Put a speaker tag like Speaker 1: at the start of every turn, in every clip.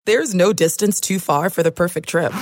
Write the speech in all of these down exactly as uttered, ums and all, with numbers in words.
Speaker 1: There's no distance too far for the perfect trip.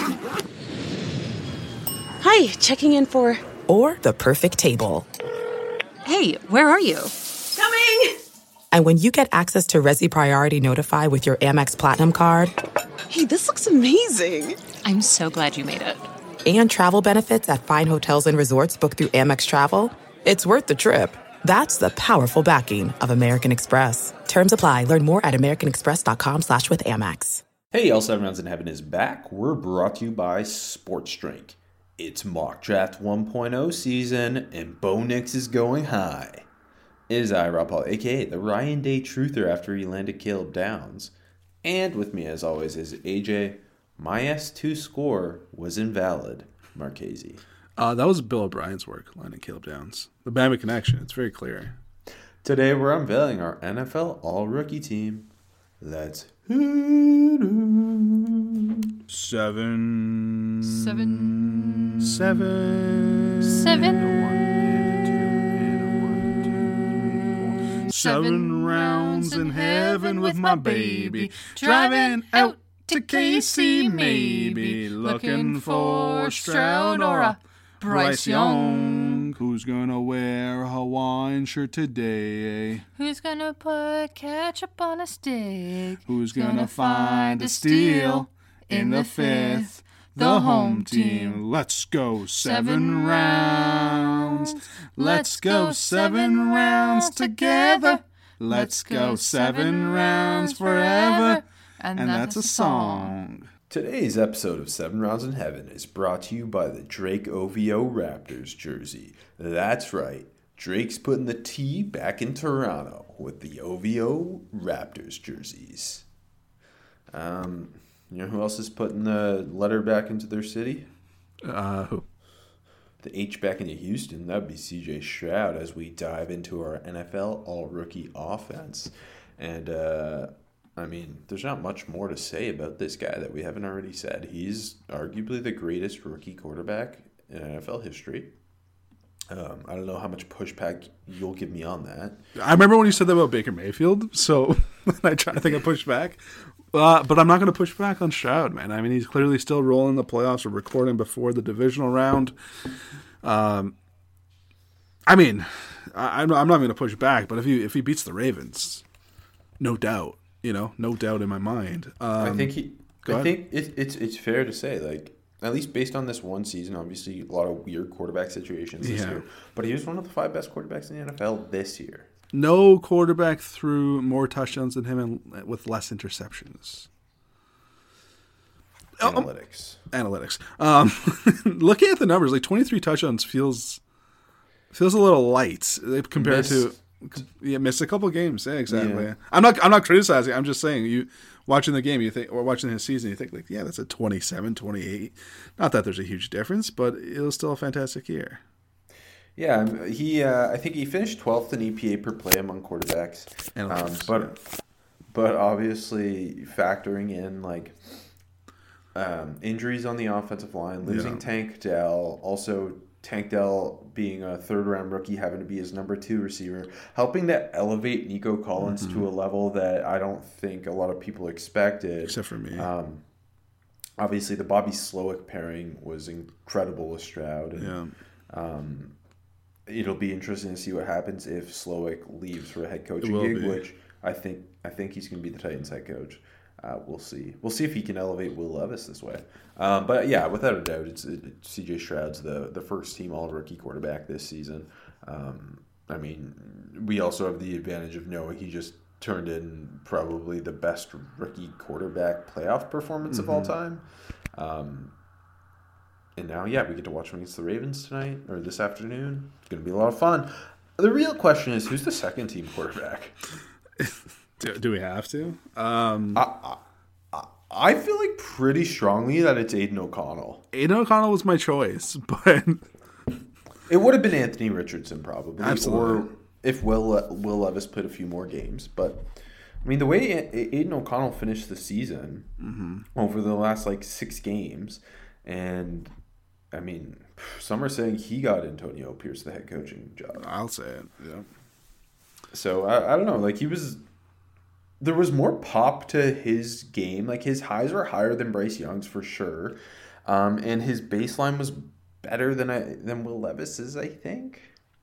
Speaker 2: Hi, checking in for...
Speaker 1: Or the perfect table.
Speaker 3: Hey, where are you?
Speaker 2: Coming!
Speaker 1: And when you get access to Resi Priority Notify with your Amex Platinum card...
Speaker 2: Hey, this looks amazing.
Speaker 3: I'm so glad you made it.
Speaker 1: And travel benefits at fine hotels and resorts booked through Amex Travel, it's worth the trip. That's the powerful backing of American Express. Terms apply. Learn more at americanexpress.com slash with Amex.
Speaker 4: Hey, All Seven Rounds in Heaven is back. We're brought to you by Sports Drink. It's Mock Draft one point oh season, and Bo Nix is going high. It is I, Rob Paul, a k a the Ryan Day Truther after he landed Caleb Downs. And with me, as always, is A J. My S two score was invalid, Marchese.
Speaker 5: Uh, that was Bill O'Brien's work, landing Caleb Downs. The Bama connection, it's very clear.
Speaker 4: Today we're unveiling our N F L All-Rookie team. Let's
Speaker 5: Seven.
Speaker 3: Seven.
Speaker 5: Seven.
Speaker 3: Seven.
Speaker 5: Seven rounds in heaven with my baby. Driving out to K C maybe. Looking for Stroud or a Bryce Young. Who's gonna wear a Hawaiian shirt today?
Speaker 3: Who's gonna put ketchup on a stick?
Speaker 5: Who's gonna find a steal in the fifth? The home team. Let's go seven rounds. Let's go seven rounds together. Let's go seven rounds forever. And that's a song.
Speaker 4: Today's episode of Seven Rounds in Heaven is brought to you by the Drake O V O Raptors jersey. That's right, Drake's putting the T back in Toronto with the O V O Raptors jerseys. Um, you know who else is putting the letter back into their city?
Speaker 5: Uh, who?
Speaker 4: The H back into Houston. That'd be C J Stroud as we dive into our N F L All-Rookie offense. And, uh... I mean, there's not much more to say about this guy that we haven't already said. He's arguably the greatest rookie quarterback in N F L history. Um, I don't know how much pushback you'll give me on that.
Speaker 5: I remember when you said that about Baker Mayfield, so I try to think I pushed back. Uh, but I'm not going to push back on Stroud, man. I mean, he's clearly still rolling the playoffs. We're recording before the divisional round. Um, I mean, I, I'm not going to push back, but if he if he beats the Ravens, no doubt. You know, no doubt in my mind. Um,
Speaker 4: I think he. I
Speaker 5: ahead.
Speaker 4: think it, it's it's fair to say, like, at least based on this one season, obviously a lot of weird quarterback situations this
Speaker 5: Yeah.
Speaker 4: year. But he was one of the five best quarterbacks in the N F L this year.
Speaker 5: No quarterback threw more touchdowns than him and with less interceptions.
Speaker 4: Analytics.
Speaker 5: Um, analytics. Um, looking at the numbers, like twenty-three touchdowns feels feels a little light compared
Speaker 4: Missed.
Speaker 5: to. Yeah, missed a couple games. Yeah, exactly.
Speaker 4: Yeah.
Speaker 5: I'm not. I'm not criticizing. I'm just saying you watching the game. You think or watching his season. You think like, yeah, that's a twenty-seven, twenty-eight. Not that there's a huge difference, but it was still a fantastic year.
Speaker 4: Yeah, he. Uh, I think he finished twelfth in E P A per play among quarterbacks.
Speaker 5: And
Speaker 4: Um, but but obviously factoring in like um, injuries on the offensive line, losing
Speaker 5: Yeah.
Speaker 4: Tank Dell, also Tank Dell being a third round rookie, having to be his number two receiver, helping to elevate Nico Collins
Speaker 5: Mm-hmm.
Speaker 4: to a level that I don't think a lot of people expected.
Speaker 5: Except for me.
Speaker 4: Um, obviously, the Bobby Slowick pairing was incredible with Stroud. And,
Speaker 5: yeah.
Speaker 4: um, it'll be interesting to see what happens if Slowick leaves for a head coaching
Speaker 5: will
Speaker 4: gig,
Speaker 5: be.
Speaker 4: which I think I think he's going to be the Titans head coach. Uh, we'll see. We'll see if he can elevate Will Levis this way. Um, but yeah, without a doubt, it's it, C J Stroud's the the first team all rookie quarterback this season. Um, I mean, we also have the advantage of knowing he just turned in probably the best rookie quarterback playoff performance
Speaker 5: Mm-hmm.
Speaker 4: of all time. Um, and now, yeah, we get to watch him against the Ravens tonight or this afternoon. It's going to be a lot of fun. The real question is, who's the second team quarterback?
Speaker 5: Do, do we have to? Um,
Speaker 4: I, I, I feel like pretty strongly that it's Aiden O'Connell.
Speaker 5: Aiden O'Connell was my choice, but
Speaker 4: It would have been Anthony Richardson probably.
Speaker 5: Absolutely.
Speaker 4: Or if Will Will Levis played a few more games. But, I mean, the way A- Aiden O'Connell finished the season
Speaker 5: mm-hmm.
Speaker 4: over the last, like, six games, and, I mean, some are saying he got Antonio Pierce the head coaching job.
Speaker 5: I'll say it. Yeah.
Speaker 4: So, I, I don't know. Like, he was... there was more pop to his game. Like, his highs were higher than Bryce Young's for sure. Um, and his baseline was better than I, than Will Levis's, I think.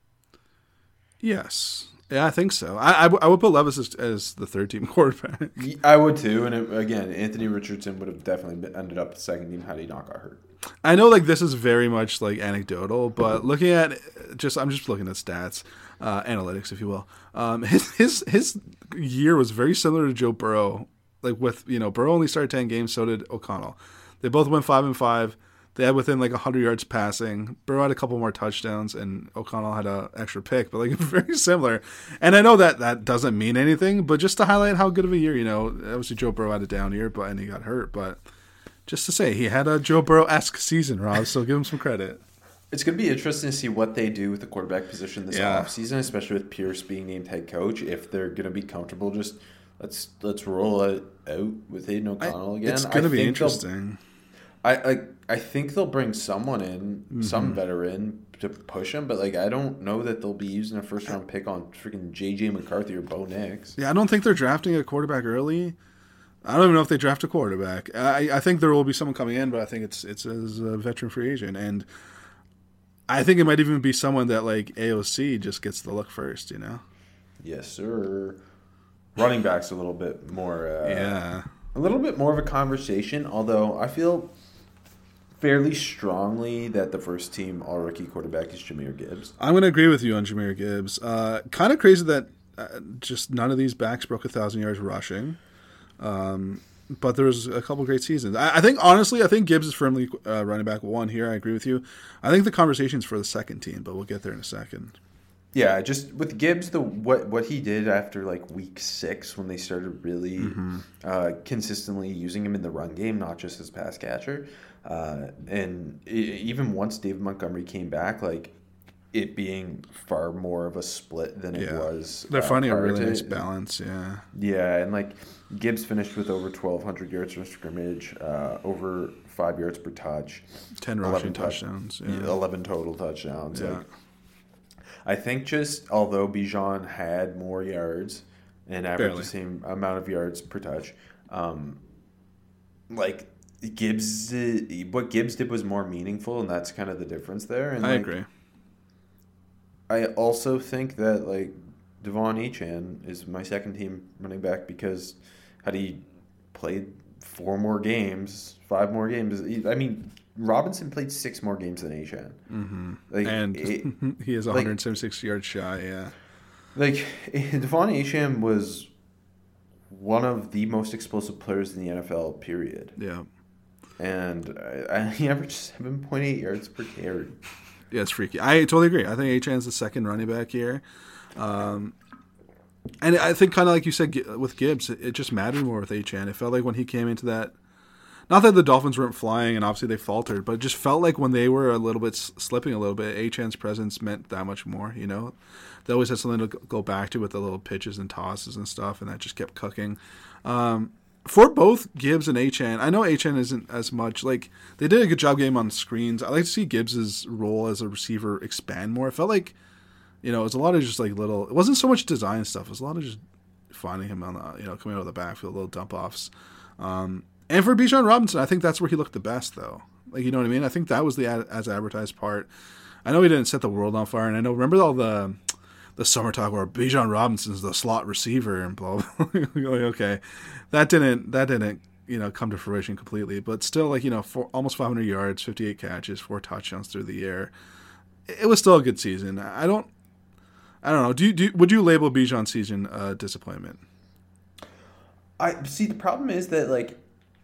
Speaker 5: Yes. Yeah, I think so. I, I, w- I would put Levis as, as the third team quarterback.
Speaker 4: I would too. And it, again, Anthony Richardson would have definitely been, ended up the second team had he not got hurt.
Speaker 5: I know, like, this is very much like anecdotal, but looking at just, I'm just looking at stats, uh, analytics, if you will. Um, his his his year was very similar to Joe Burrow. Like, with, you know, Burrow only started ten games, so did O'Connell. They both went five and five. They had within like one hundred yards passing. Burrow had a couple more touchdowns, and O'Connell had an extra pick, but like very similar. And I know that that doesn't mean anything, but just to highlight how good of a year, you know, obviously Joe Burrow had a down year, but and he got hurt, but just to say he had a Joe Burrow-esque season, Rob. So give him some credit.
Speaker 4: It's going to be interesting to see what they do with the quarterback position this
Speaker 5: Yeah.
Speaker 4: offseason, especially with Pierce being named head coach. If they're going to be comfortable, just let's let's roll it out with Aiden O'Connell
Speaker 5: I,
Speaker 4: again.
Speaker 5: It's going to be
Speaker 4: think
Speaker 5: interesting.
Speaker 4: I like. I think they'll bring someone in,
Speaker 5: Mm-hmm.
Speaker 4: some veteran to push him, but like I don't know that they'll be using a first round pick on freaking J J McCarthy or Bo Nix.
Speaker 5: Yeah, I don't think they're drafting a quarterback early. I don't even know if they draft a quarterback. I, I think there will be someone coming in, but I think it's it's as a veteran free agent, and I think it might even be someone that like A O C just gets the look first. You know?
Speaker 4: Yes, sir. Running back's a little bit more. Uh,
Speaker 5: Yeah.
Speaker 4: A little bit more of a conversation, although I feel fairly strongly that the first team all rookie quarterback is Jahmyr Gibbs.
Speaker 5: I'm going to agree with you on Jahmyr Gibbs. Uh, kind of crazy that uh, just none of these backs broke a thousand yards rushing. Um, but there was a couple great seasons. I, I think, honestly, I think Gibbs is firmly uh, running back one here. I agree with you. I think the conversation's for the second team, but we'll get there in a second.
Speaker 4: Yeah, just with Gibbs, the what what he did after like week six when they started really
Speaker 5: Mm-hmm.
Speaker 4: uh, consistently using him in the run game, not just as pass catcher, uh, and it, even once David Montgomery came back, like it being far more of a split than it
Speaker 5: Yeah.
Speaker 4: was.
Speaker 5: They're
Speaker 4: uh,
Speaker 5: finding a
Speaker 4: prior
Speaker 5: really
Speaker 4: to-
Speaker 5: nice balance, yeah.
Speaker 4: Yeah, and like Gibbs finished with over twelve hundred yards from scrimmage, uh, over five yards per touch,
Speaker 5: ten
Speaker 4: eleven
Speaker 5: rushing
Speaker 4: touch-
Speaker 5: touchdowns.
Speaker 4: yeah,
Speaker 5: Yeah.
Speaker 4: eleven total touchdowns.
Speaker 5: Yeah.
Speaker 4: Like, I think just although Bijan had more yards and averaged
Speaker 5: Barely.
Speaker 4: the same amount of yards per touch, um, like Gibbs, did, what Gibbs did was more meaningful, and that's kind of the difference there. And
Speaker 5: I
Speaker 4: like,
Speaker 5: agree.
Speaker 4: I also think that like Devon Achane is my second team running back because had he played four more games, five more games, he- I mean. Robinson played six more games than Achane. Mm-hmm. Like,
Speaker 5: And
Speaker 4: it,
Speaker 5: he is
Speaker 4: like-
Speaker 5: one hundred seventy-six yards shy, yeah.
Speaker 4: Like, Devon Achane was one of the most explosive players in the N F L, period.
Speaker 5: Yeah.
Speaker 4: And I, I, he averaged seven point eight yards per carry.
Speaker 5: Yeah, it's freaky. I totally agree. I think Achane's the second running back here. Um, and I think kind of like you said Gi- with Gibbs, it, it just mattered more with Achane. It felt like when he came into that, not that the Dolphins weren't flying and obviously they faltered, but it just felt like when they were a little bit s- slipping a little bit, Achane's presence meant that much more, you know? They always had something to g- go back to with the little pitches and tosses and stuff, and that just kept cooking. Um, for both Gibbs and Achane, I know Achane isn't as much, like, they did a good job getting him on screens. I like to see Gibbs' role as a receiver expand more. It felt like, you know, it was a lot of just like little, it wasn't so much design stuff, it was a lot of just finding him on the, you know, coming out of the backfield, little dump offs. Um, And for Bijan Robinson, I think that's where he looked the best, though. Like, you know what I mean? I think that was the ad, as advertised part. I know he didn't set the world on fire, and I know, remember all the the summer talk where Bijan Robinson's the slot receiver and blah, blah, blah. Like, okay, that didn't, that didn't, you know, come to fruition completely. But still, like, you know, four, almost five hundred yards, fifty-eight catches, four touchdowns through the air. It was still a good season. I don't, I don't know. Do you, do you, would you label Bijan's season a disappointment?
Speaker 4: I see. The problem is that like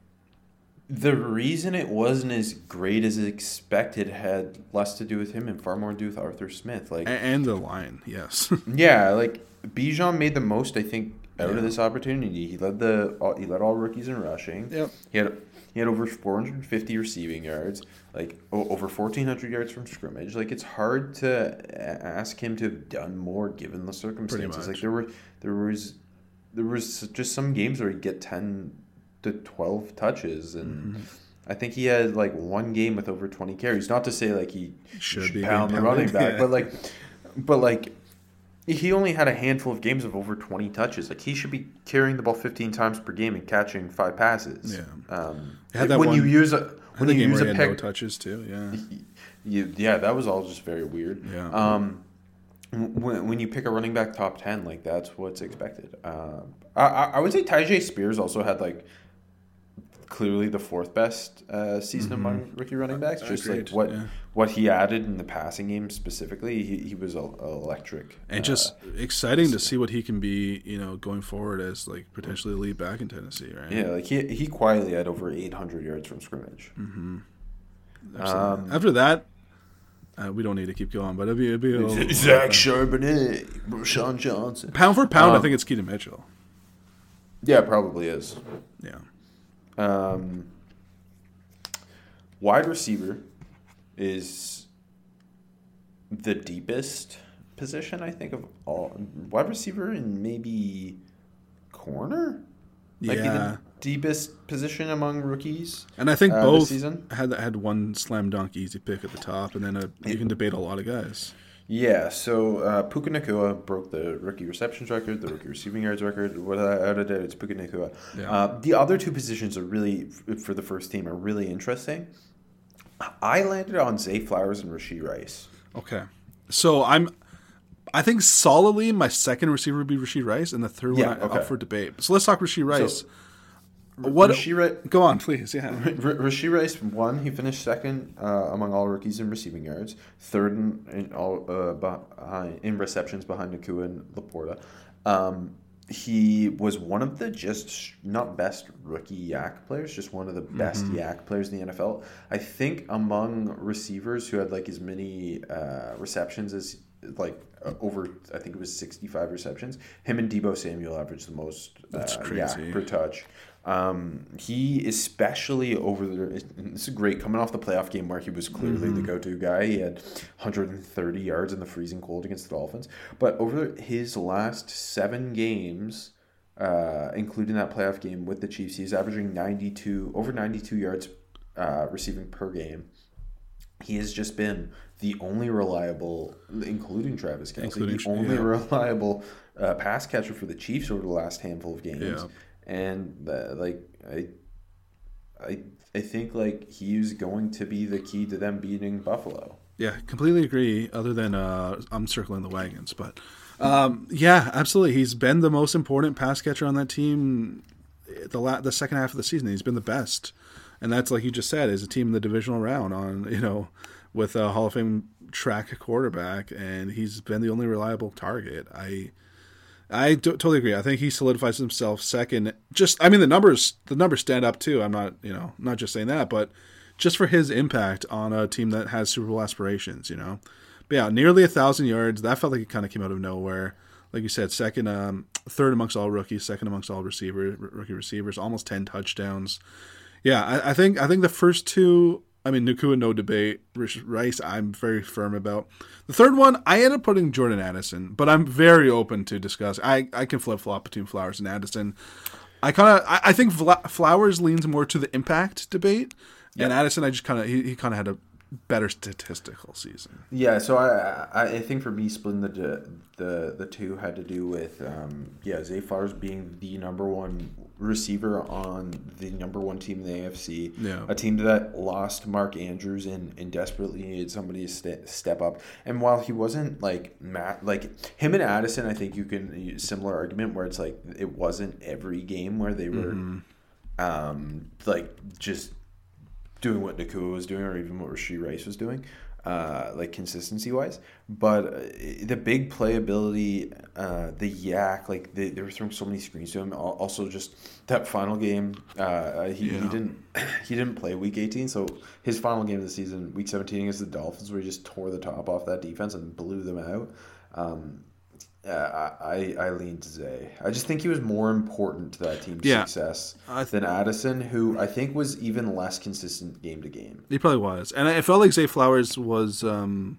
Speaker 4: the reason it wasn't as great as expected had less to do with him and far more to do with Arthur Smith. Like,
Speaker 5: A- And the line, yes.
Speaker 4: yeah, like Bijan made the most, I think, out
Speaker 5: Yeah.
Speaker 4: of this opportunity. He led the all, he led all rookies in rushing.
Speaker 5: Yep.
Speaker 4: He had he had over four hundred fifty receiving yards, like o- over fourteen hundred yards from scrimmage. Like, it's hard to a- ask him to have done more given the circumstances.
Speaker 5: much.
Speaker 4: Like there were there was there was just some games where he'd get ten to twelve touches, and
Speaker 5: Mm-hmm.
Speaker 4: I think he had like one game with over twenty carries. Not to say like he
Speaker 5: Should
Speaker 4: should
Speaker 5: be
Speaker 4: pound the
Speaker 5: being
Speaker 4: running
Speaker 5: pounded,
Speaker 4: back,
Speaker 5: yeah.
Speaker 4: but like, but like, he only had a handful of games of over twenty touches. Like, he should be carrying the ball fifteen times per game and catching five passes.
Speaker 5: Yeah.
Speaker 4: Um,
Speaker 5: Had that
Speaker 4: when
Speaker 5: one-
Speaker 4: you use a when
Speaker 5: the
Speaker 4: you
Speaker 5: game
Speaker 4: use
Speaker 5: where
Speaker 4: a
Speaker 5: he had no
Speaker 4: pick,
Speaker 5: touches too. Yeah.
Speaker 4: you, yeah, that was all just very weird.
Speaker 5: Yeah.
Speaker 4: Um, when, when you pick a running back top ten, like, that's what's expected. Um, I, I I would say Tyjae Spears also had, like, clearly the fourth best uh, season
Speaker 5: Mm-hmm.
Speaker 4: among rookie running backs. Just
Speaker 5: Agreed,
Speaker 4: like what
Speaker 5: yeah.
Speaker 4: what he added in the passing game specifically, he, he was el- electric.
Speaker 5: And
Speaker 4: Uh,
Speaker 5: just exciting to see what he can be, you know, going forward as like potentially the lead back in Tennessee, right?
Speaker 4: yeah, like he he quietly had over eight hundred yards from scrimmage.
Speaker 5: Absolutely.
Speaker 4: Um,
Speaker 5: After that, uh, we don't need to keep going, but it'd be, it'd be a little,
Speaker 4: Zach Charbonnet, Rashawn Johnson.
Speaker 5: pound for pound. I
Speaker 4: Um,
Speaker 5: think it's Keaton Mitchell.
Speaker 4: Yeah, it probably is.
Speaker 5: Yeah.
Speaker 4: Um, wide receiver is the deepest position, I think, of all. Wide receiver and maybe corner might be
Speaker 5: Yeah.
Speaker 4: the deepest position among rookies.
Speaker 5: And I think
Speaker 4: uh, this
Speaker 5: both
Speaker 4: season.
Speaker 5: had had one slam dunk easy pick at the top, and then a, you can debate a lot of guys.
Speaker 4: Yeah, so uh, Puka Nacua broke the rookie receptions record, the rookie receiving yards record. What I out of it, it's Puka Nacua.
Speaker 5: Yeah.
Speaker 4: Uh, the other two positions are really, f- for the first team, are really interesting. I landed on Zay Flowers and Rashee Rice.
Speaker 5: Okay, so I'm, I think solidly my second receiver would be Rashee Rice, and the third
Speaker 4: Yeah,
Speaker 5: one I,
Speaker 4: okay.
Speaker 5: up for debate. So let's talk Rashee Rice.
Speaker 4: So,
Speaker 5: what?
Speaker 4: Rashee Rice,
Speaker 5: Go on, please. Yeah.
Speaker 4: R- Rashee Rice won. He finished second uh, among all rookies in receiving yards, third in, in all uh, behind, in receptions behind Nacua and Laporta. Um, he was one of the just sh- not best rookie yak players, just one of the best
Speaker 5: Mm-hmm.
Speaker 4: yak players in the N F L. I think among receivers who had like as many uh, receptions as like uh, over, I think it was sixty-five receptions. Him and Deebo Samuel averaged the most uh,
Speaker 5: That's crazy.
Speaker 4: yak per touch. Um, he especially over the this is great coming off the playoff game where he was clearly
Speaker 5: Mm-hmm.
Speaker 4: the go-to guy. He had one hundred thirty yards in the freezing cold against the Dolphins, but over his last seven games, uh, including that playoff game with the Chiefs, he's averaging ninety-two over ninety-two yards uh, receiving per game. He has just been the only reliable, including Travis Kelce,
Speaker 5: Including-
Speaker 4: the only
Speaker 5: yeah.
Speaker 4: reliable uh, pass catcher for the Chiefs over the last handful of games.
Speaker 5: Yeah.
Speaker 4: And uh, like I, I, I think like he's going to be the key to them beating Buffalo.
Speaker 5: Yeah, completely agree. Other than uh, I'm circling the wagons, but um, yeah, absolutely. He's been the most important pass catcher on that team. The la- the second half of the season, he's been the best, and that's like you just said, is a team in the divisional round on you know with a Hall of Fame track quarterback, and he's been the only reliable target. I. I do, totally agree. I think he solidifies himself second. Just, I mean, the numbers, the numbers stand up too. I'm not, you know, not just saying that, but just for his impact on a team that has Super Bowl aspirations, you know. But yeah, nearly a thousand yards. That felt like it kind of came out of nowhere. Like you said, second, um, third amongst all rookies, second amongst all receiver, rookie receivers, almost ten touchdowns. Yeah, I, I think, I think the first two. I mean, Nacua, no debate. Rice, I'm very firm about. The third one, I ended up putting Jordan Addison, but I'm very open to discuss. I, I can flip flop between Flowers and Addison. I kind of, I, I think Vla- Flowers leans more to the impact debate, and Addison, I just kind of, he, he kind of had a better statistical season.
Speaker 4: Yeah, so I I, I think for me splitting the the the two had to do with um, yeah Zay Flowers being the number one receiver on the number one team in the A F C,
Speaker 5: Yeah.
Speaker 4: a team that lost Mark Andrews and, and desperately needed somebody to st- step up. And while he wasn't like Matt, like him and Addison, I think you can similar argument where it's like it wasn't every game where they were um, like just doing what Nacua was doing or even what Rashee Rice was doing, uh, like consistency-wise. But uh, the big playability, uh, the yak, like they, they were throwing so many screens to him. Al- Also, just that final game, uh, he, he
Speaker 5: Yeah.
Speaker 4: didn't he didn't play Week eighteen, so his final game of the season, Week seventeen against the Dolphins, where he just tore the top off that defense and blew them out. Um, Uh, I I leaned to Zay. I just think he was more important to that team's
Speaker 5: Yeah.
Speaker 4: success
Speaker 5: I th-
Speaker 4: than Addison, who I think was even less consistent game to game.
Speaker 5: He probably was. And I felt like Zay Flowers was, um,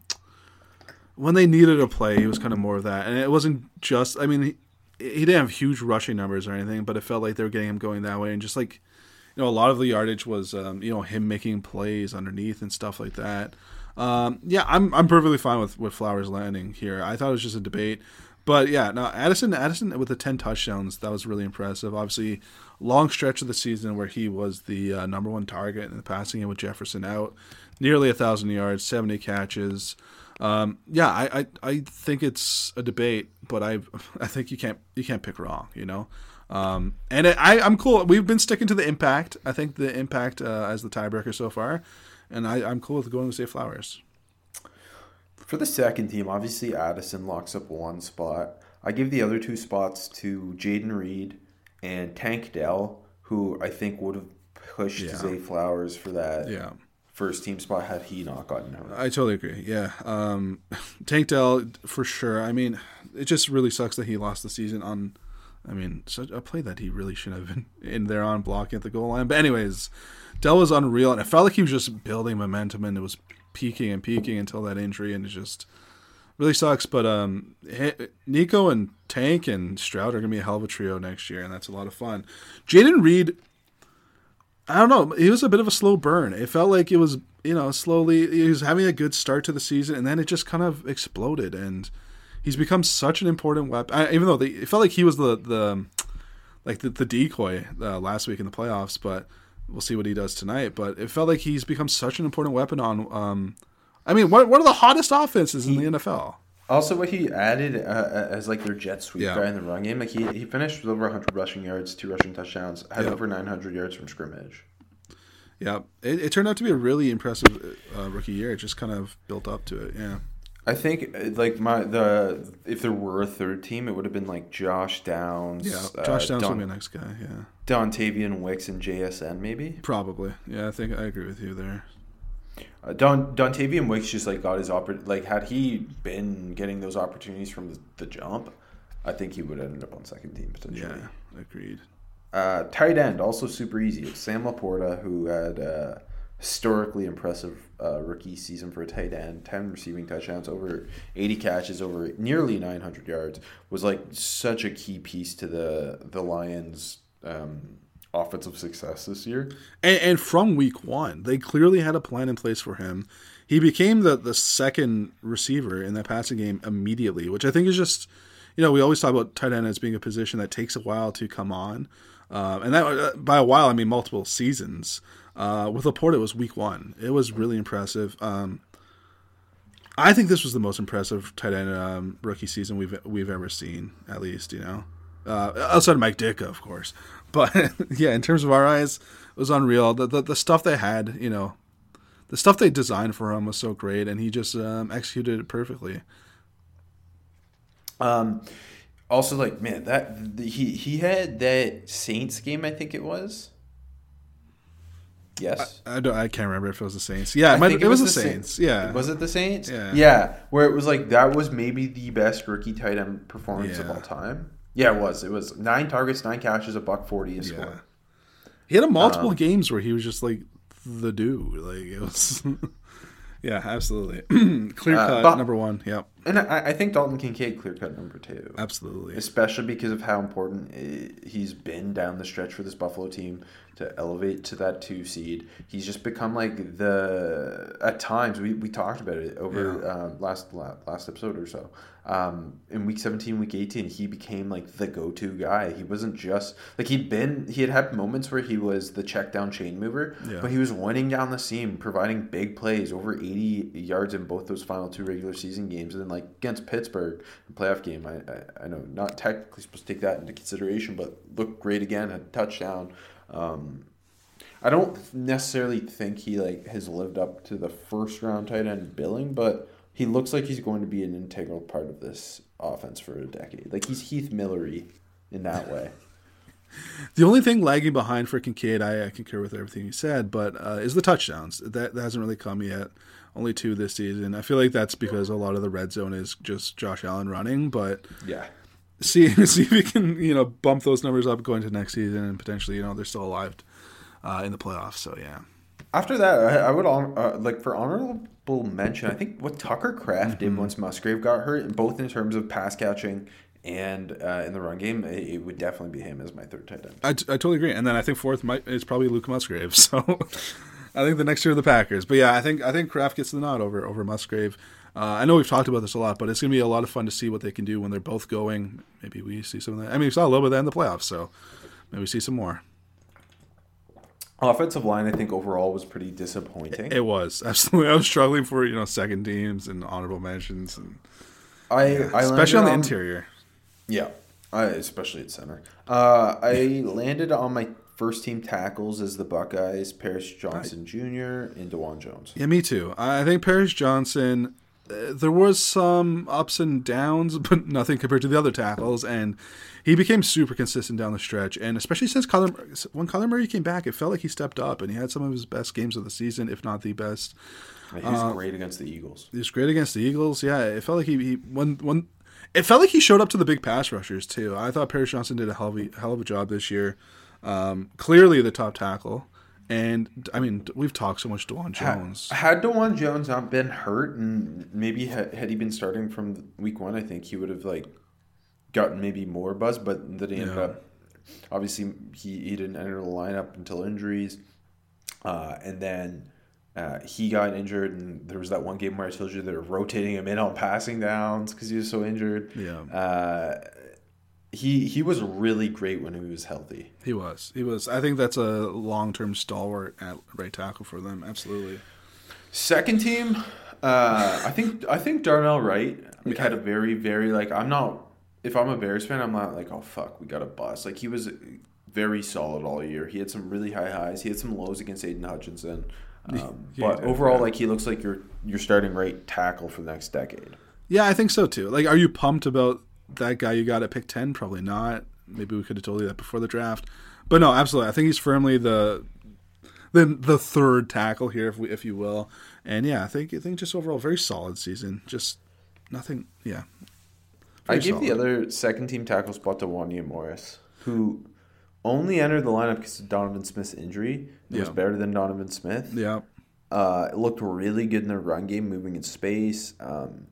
Speaker 5: when they needed a play, he was kind of more of that. And it wasn't just, I mean, he, he didn't have huge rushing numbers or anything, but it felt like they were getting him going that way. And just like, you know, a lot of the yardage was, um, you know, him making plays underneath and stuff like that. Um, yeah, I'm I'm perfectly fine with, with Flowers landing here. I thought it was just a debate. But yeah, no, Addison, Addison with the ten touchdowns, that was really impressive. Obviously, long stretch of the season where he was the uh, number one target in the passing game with Jefferson out, nearly a thousand yards, seventy catches. Um, yeah, I, I, I think it's a debate, but I I think you can't you can't pick wrong, you know. Um, and it, I I'm cool. We've been sticking to the impact. I think the impact uh, as the tiebreaker so far, and I, I'm cool with going to say Flowers.
Speaker 4: For the second team, obviously Addison locks up one spot. I give the other two spots to Jaden Reed and Tank Dell, who I think would have pushed
Speaker 5: Yeah.
Speaker 4: Zay Flowers for that
Speaker 5: Yeah.
Speaker 4: first team spot had he not gotten hurt.
Speaker 5: I totally agree. Yeah. Um, Tank Dell, for sure. I mean, it just really sucks that he lost the season on, I mean, such a play that he really should have been in there on blocking at the goal line. But anyways, Dell was unreal, and it felt like he was just building momentum, and it was peaking and peaking until that injury, and it just really sucks. But um, Nico and Tank and Stroud are going to be a hell of a trio next year, and that's a lot of fun. Jaden Reed, I don't know. He was a bit of a slow burn. It felt like it was, you know, slowly. He was having a good start to the season, and then it just kind of exploded. And he's become such an important weapon. I, even though they, it felt like he was the the like the, the decoy uh, last week in the playoffs, but we'll see what he does tonight. But it felt like he's become such an important weapon on. Um, I mean, what what are the hottest offenses in the N F L?
Speaker 4: Also, what he added uh, as like their jet sweep
Speaker 5: Yeah.
Speaker 4: guy in the run game, like he, he finished with over one hundred rushing yards, two rushing touchdowns, had
Speaker 5: Yep.
Speaker 4: over nine hundred yards from scrimmage.
Speaker 5: Yeah, it, it turned out to be a really impressive uh, rookie year. It just kind of built up to it. Yeah.
Speaker 4: I think uh, like my the if there were a third team, it would have been like Josh Downs,
Speaker 5: Yeah,
Speaker 4: uh,
Speaker 5: Josh Downs
Speaker 4: Don,
Speaker 5: will be the next guy. Yeah,
Speaker 4: Dontavian Wicks, and J S N maybe.
Speaker 5: probably. Yeah, I think I agree with you there.
Speaker 4: Uh, Don Dontavian Wicks just like got his oppor- like had he been getting those opportunities from the, the jump, I think he would have ended up on second team potentially.
Speaker 5: Yeah, agreed.
Speaker 4: Uh, tight end also super easy. It's Sam Laporta, who had a historically impressive uh, rookie season for a tight end, ten receiving touchdowns, over eighty catches, over nearly nine hundred yards. Was like such a key piece to the the Lions' um, offensive success this year.
Speaker 5: And, and from week one, they clearly had a plan in place for him. He became the, the second receiver in that passing game immediately, which I think is just, you know, we always talk about tight end as being a position that takes a while to come on. Uh, and that uh, by a while, I mean multiple seasons. Uh, with Laporta, it was week one. It was really impressive. Um, I think this was the most impressive tight end um, rookie season we've we've ever seen, at least, you know. Uh, outside of Mike Ditka, of course. But, yeah, in terms of our eyes, it was unreal. The, the the stuff they had, you know, the stuff they designed for him was so great, and he just um, executed it perfectly.
Speaker 4: Um, also, like man, that the, he he had that Saints game, I think it was. Yes.
Speaker 5: I, don't, I can't remember if it was the Saints. Yeah, it,
Speaker 4: I
Speaker 5: might,
Speaker 4: think
Speaker 5: it, was, the
Speaker 4: Sa-
Speaker 5: Saints. Yeah.
Speaker 4: Was it the Saints?
Speaker 5: Yeah.
Speaker 4: Yeah, where it was like that was maybe the best rookie tight end performance of
Speaker 5: Yeah.
Speaker 4: all time. Yeah, it was. It was nine targets, nine catches, a buck forty a
Speaker 5: Yeah.
Speaker 4: score.
Speaker 5: He had a multiple
Speaker 4: Um,
Speaker 5: games where he was just like the dude. Like it was, yeah, absolutely clear
Speaker 4: Uh,
Speaker 5: cut
Speaker 4: but-
Speaker 5: number one. Yep,
Speaker 4: And I, I think Dalton Kincaid clear cut number two.
Speaker 5: absolutely.
Speaker 4: Especially because of how important uh, he's been down the stretch for this Buffalo team to elevate to that two seed. He's just become like the at times we, we talked about it over
Speaker 5: Yeah.
Speaker 4: um, last la- last episode or so. Um, in week seventeen, week eighteen, he became like the go to guy. He wasn't just like he'd been he had had moments where he was the check down chain mover,
Speaker 5: Yeah.
Speaker 4: but he was winning down the seam, providing big plays, over eighty yards in both those final two regular season games, and then like against Pittsburgh, the playoff game. I, I I know not technically supposed to take that into consideration, but looked great again, had a touchdown. Um, I don't necessarily think he like has lived up to the first round tight end billing, but he looks like he's going to be an integral part of this offense for a decade. Like he's Heath Millery in that way.
Speaker 5: The only thing lagging behind for Kincaid, I, I concur with everything you said, but uh, is the touchdowns. That, that hasn't really come yet. Only two this season. I feel like that's because a lot of the red zone is just Josh Allen running, but
Speaker 4: Yeah.
Speaker 5: see see if we can, you know, bump those numbers up going to next season, and potentially, you know, they're still alive uh, in the playoffs. So yeah.
Speaker 4: After that, I, I would hon- uh, like for honorable mention. I think what Tucker Kraft did once Musgrave got hurt, both in terms of pass catching and uh, in the run game, it, it would definitely be him as my third tight end.
Speaker 5: I, I totally agree. And then I think fourth might is probably Luke Musgrave. So I think the next year of the Packers. But yeah, I think I think Kraft gets the nod over over Musgrave. Uh, I know we've talked about this a lot, but it's going to be a lot of fun to see what they can do when they're both going. Maybe we see some of that. I mean, we saw a little bit of that in the playoffs, so maybe we see some more.
Speaker 4: Offensive line, I think overall was pretty disappointing.
Speaker 5: It was absolutely. I was struggling for you know second teams and honorable mentions, and
Speaker 4: I,
Speaker 5: yeah,
Speaker 4: I
Speaker 5: especially on the
Speaker 4: on,
Speaker 5: interior.
Speaker 4: Yeah, I, especially at center. Uh, I landed on my first team tackles as the Buckeyes, Paris Johnson Junior and DeJuan Jones.
Speaker 5: Yeah, me too. I think Paris Johnson. Uh, there was some ups and downs, but nothing compared to the other tackles, and he became super consistent down the stretch. And especially since Kyler, when Kyler Murray came back, it felt like he stepped up, and he had some of his best games of the season, if not the best.
Speaker 4: He was
Speaker 5: uh,
Speaker 4: great against the Eagles.
Speaker 5: He was great against the Eagles. Yeah, it felt like he, he when when it felt like he showed up to the big pass rushers too. I thought Paris Johnson did a hell of a, hell of a job this year. Um, clearly the top tackle. And, I mean, we've talked so much DeJuan Jones.
Speaker 4: Had, had DeJuan Jones not been hurt, and maybe had, had he been starting from week one, I think he would have, like, gotten maybe more buzz. But then he ended
Speaker 5: Yeah.
Speaker 4: up, obviously, he, he didn't enter the lineup until injuries. Uh, and then uh, he got injured, and there was that one game where I told you they were rotating him in on passing downs because he was so injured.
Speaker 5: Yeah.
Speaker 4: Uh, He he was really great when he was healthy.
Speaker 5: He was. He was. I think that's a long-term stalwart at right tackle for them. Absolutely.
Speaker 4: Second team, uh, I think I think Darnell Wright like, had a very very like I'm not if I'm a Bears fan I'm not like oh fuck we got a bust like he was very solid all year. He had some really high highs. He had some lows against Aiden Hutchinson, um,
Speaker 5: Yeah,
Speaker 4: but
Speaker 5: he did,
Speaker 4: overall
Speaker 5: yeah.
Speaker 4: like he looks like you're you're starting right tackle for the next decade.
Speaker 5: Yeah, I think so too. Like, are you pumped about that guy you got at pick ten? Probably not. Maybe we could have told you that before the draft. But no, absolutely. I think he's firmly the the the third tackle here, if we, if you will. And yeah, I think I think just overall very solid season. Just nothing. Yeah.
Speaker 4: I
Speaker 5: Very
Speaker 4: give the
Speaker 5: solid.
Speaker 4: other second team tackle spot to Wanya Morris, who only entered the lineup because of Donovan Smith's injury. It was
Speaker 5: Yeah.
Speaker 4: better than Donovan Smith.
Speaker 5: Yeah.
Speaker 4: Uh, it looked really good in the run game, moving in space. Um,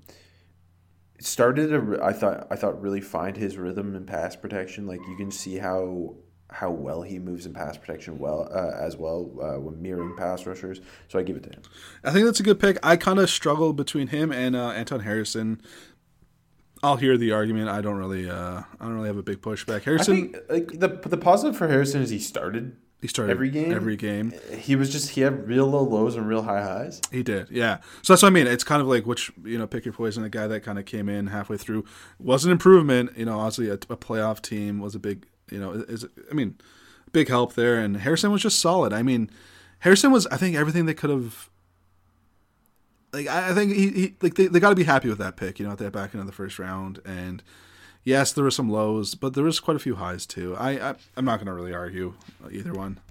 Speaker 4: it started to, I thought, I thought really find his rhythm in pass protection. Like you can see how how well he moves in pass protection, well uh, as well uh, when mirroring pass rushers. So I give it to him.
Speaker 5: I think that's a good pick. I kind of struggle between him and uh, Anton Harrison. I'll hear the argument. I don't really, uh, I don't really have a big pushback.
Speaker 4: I
Speaker 5: Harrison,
Speaker 4: think like the the positive for Harrison is he started.
Speaker 5: he started
Speaker 4: every game?
Speaker 5: Every game,
Speaker 4: He was just he had real low lows and real high highs.
Speaker 5: he did. Yeah. So that's what I mean. It's kind of like which you know, pick your poison. A guy that kind of came in halfway through was an improvement. You know, obviously a, a playoff team was a big. You know, is I mean, big help there. And Harrison was just solid. I mean, Harrison was I think everything they could have. Like I I think he, he like they, they got to be happy with that pick, you know, at that back end of the first round. And yes, there were some lows, but there was quite a few highs too. I, I I'm not going to really argue either one.